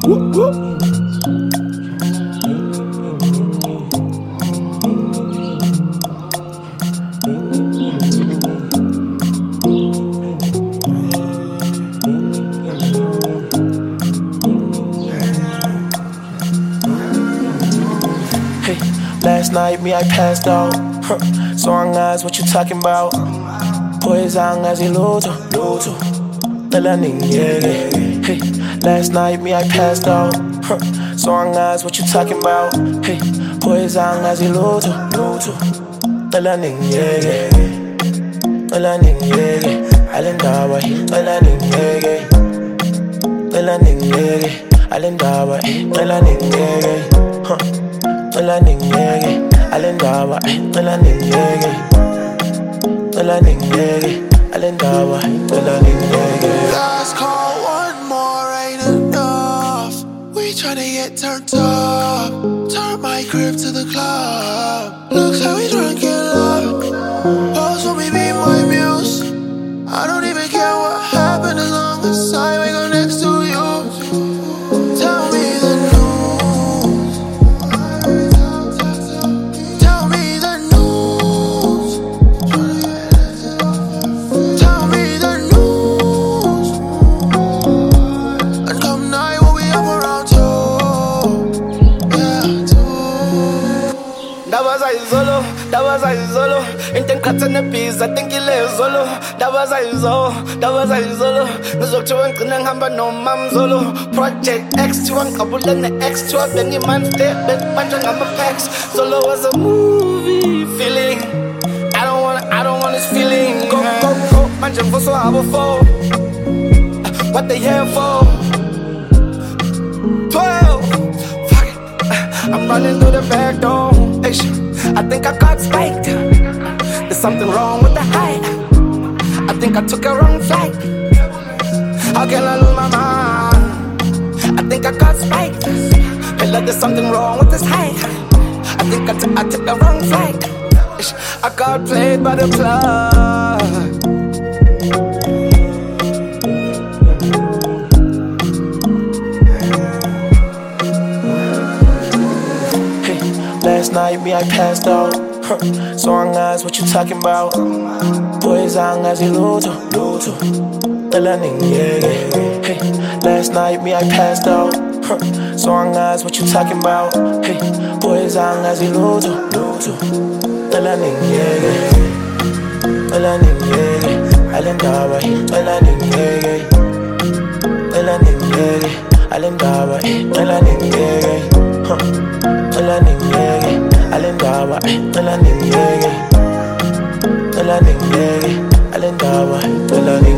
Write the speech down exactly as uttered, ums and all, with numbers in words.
Last night, me, I passed out. Huh. So ang eyes, what you talking about? Pois ang as iluto, luto. Talaning, yeah, yeah. Hey, last night, me, I passed out. Huh. So ang eyes, what you talking about? Hey, pois ang as iluto, luto. Talaning, yeah, yeah. Talaning, yeah, yeah. Alindaway, talaning, yeah, yeah. Talaning, yeah, yeah. Alindaway, talaning, yeah, yeah. Huh. Talaning, yeah, yeah. Alindawa, talaning, yeah, yeah. Talaning, yeah, yeah. Alindawa, talaning, yeah, yeah. Last call, one more ain't enough. We tryna get turned up. Turn my crib to the club. Looks how we drunk in love. Also, me be my muse. I don't even care what happened as long as I wake up next to you. Tell me the news. Tell me the news. Tell me the news. And come night when we up around two. Yeah, two. That was I solo, that was I solo. Intent cuts in the piece, I think you live solo. That was I solo, that was I solo. Nuzok to one couldn't have no mom solo. Project X to one couple and the X to up, then your man step, but bunch of number packs. Solo was a movie feeling. I don't wanna, I don't want this feeling. Go, go, go, man, just for so I will fall. What they here for? twelve. Fuck it. I'm running through the back door. Hey, shit. I think I got spiked. There's something wrong with the height. I think I took a wrong flight. How can I lose my mind? I think I got spiked. Hey, look, there's something wrong with this height. I think I, t- I took the wrong flight. I got played by the plug. Last night, me, I passed out. Huh. So ang eyes, what you talking about? Pois ang as iluto, luto. Talaning, yeah, yeah. Hey, last night, me, I passed out. Huh. So ang eyes, what you talking about? Hey, pois ang as iluto, luto. Talaning, yeah, yeah. Talaning, yeah, yeah. Alindaway, talaning, yeah, yeah. Talaning, yeah, yeah. Alindaway, talaning, yeah, yeah. Huh. Talaning, yeah, yeah. Alindawa, talaning, yeah, yeah. Talaning, yeah, yeah. Alindawa, talaning.